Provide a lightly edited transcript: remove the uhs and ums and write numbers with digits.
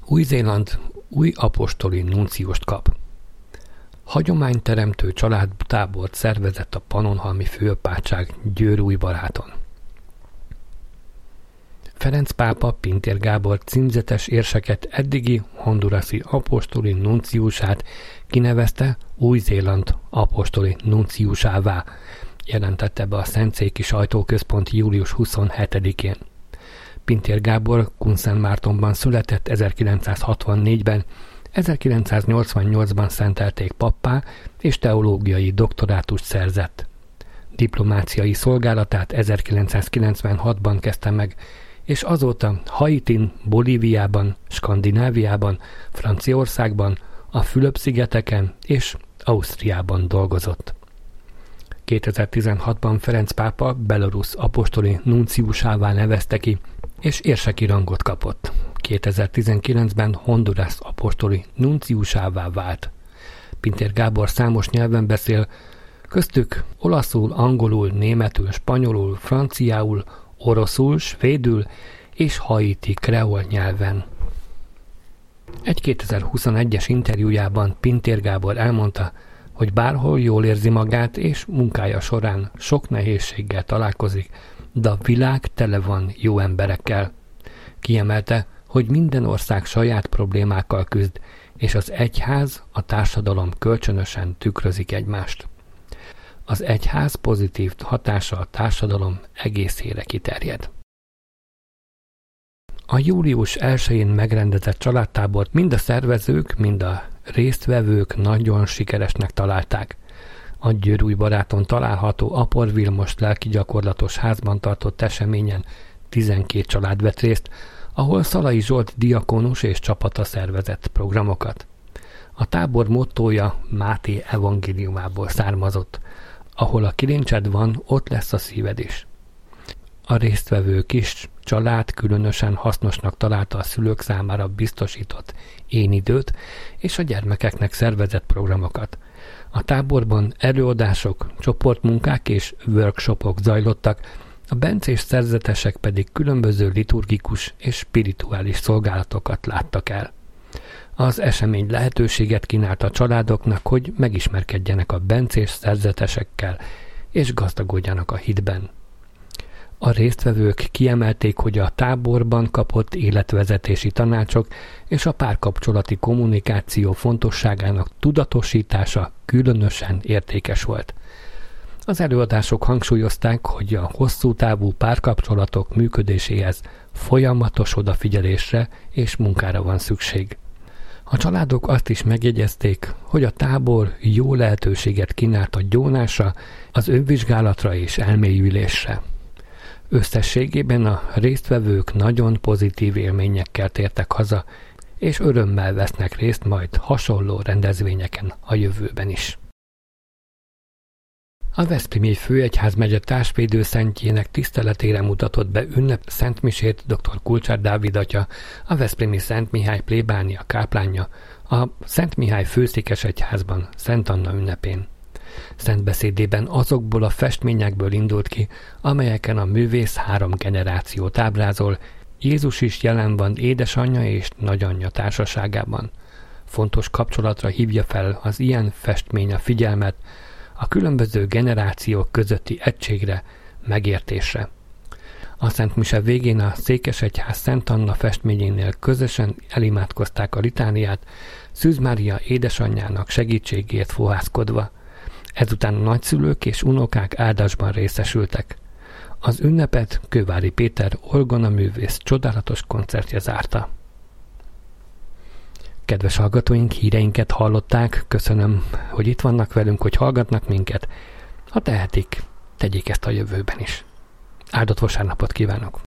Új-Zéland új apostoli nunciust kap. Hagyományteremtő családtábort szervezett a Pannonhalmi főapátság Győr-Újbaráton. Ferenc pápa Pintér Gábor címzetes érseket eddigi hondurasi apostoli nunciusát kinevezte Új-Zéland apostoli nunciusává, jelentette be a Szentszéki Sajtóközpont július 27-én. Pintér Gábor Kunszentmártonban született 1964-ben, 1988-ban szentelték pappá, és teológiai doktorátust szerzett. Diplomáciai szolgálatát 1996-ban kezdte meg, és azóta Haitin, Bolíviában, Skandináviában, Franciaországban, a Fülöp-szigeteken és Ausztriában dolgozott. 2016-ban Ferenc pápa Belarus apostoli nunciusává nevezte ki, és érseki rangot kapott. 2019-ben Honduras apostoli nunciusává vált. Pintér Gábor számos nyelven beszél, köztük olaszul, angolul, németül, spanyolul, franciául, oroszul, svédül és haiti kreol nyelven. Egy 2021-es interjújában Pintér Gábor elmondta, hogy bárhol jól érzi magát, és munkája során sok nehézséggel találkozik, de a világ tele van jó emberekkel. Kiemelte, hogy minden ország saját problémákkal küzd, és az egyház, a társadalom kölcsönösen tükrözik egymást. Az egyház pozitív hatása a társadalom egészére kiterjed. A július 1-én megrendezett családtábort mind a szervezők, mind a résztvevők nagyon sikeresnek találták. A Győr-Újbaráton található Apor Vilmos lelkigyakorlatos házban tartott eseményen 12 család vett részt, ahol Szalai Zsolt diakónus és csapata szervezett programokat. A tábor mottója Máté evangéliumából származott: ahol a kilincsed van, ott lesz a szíved is. A résztvevő kis család különösen hasznosnak találta a szülők számára biztosított énidőt és a gyermekeknek szervezett programokat. A táborban előadások, csoportmunkák és workshopok zajlottak, a bencés szerzetesek pedig különböző liturgikus és spirituális szolgálatokat láttak el. Az esemény lehetőséget kínált a családoknak, hogy megismerkedjenek a bencés szerzetesekkel és gazdagodjanak a hitben. A résztvevők kiemelték, hogy a táborban kapott életvezetési tanácsok és a párkapcsolati kommunikáció fontosságának tudatosítása különösen értékes volt. Az előadások hangsúlyozták, hogy a hosszú távú párkapcsolatok működéséhez folyamatos odafigyelésre és munkára van szükség. A családok azt is megjegyezték, hogy a tábor jó lehetőséget kínált a gyónásra, az önvizsgálatra és elmélyülésre. Összességében a résztvevők nagyon pozitív élményekkel tértek haza, és örömmel vesznek részt majd hasonló rendezvényeken a jövőben is. A Veszprémi Főegyházmegye társvédőszentjének tiszteletére mutatott be ünnep szentmisét dr. Kulcsár Dávid atya, a veszprémi Szent Mihály plébánia káplánja, a Szent Mihály Főszékesegyházban Szent Anna ünnepén. Szentbeszédében azokból a festményekből indult ki, amelyeken a művész 3 generációt ábrázol, Jézus is jelen van édesanyja és nagyanyja társaságában. Fontos kapcsolatra hívja fel az ilyen festmény a figyelmet, a különböző generációk közötti egységre, megértésre. A Szent Mise végén a Székesegyház Szent Anna festményénél közösen elimádkozták a litániát, Szűz Mária édesanyjának segítségért fohászkodva. Ezután a nagyszülők és unokák áldásban részesültek. Az ünnepet Kővári Péter orgonaművész csodálatos koncertje zárta. Kedves hallgatóink, híreinket hallották, köszönöm, hogy itt vannak velünk, hogy hallgatnak minket. Ha tehetik, tegyék ezt a jövőben is. Áldott vasárnapot kívánok!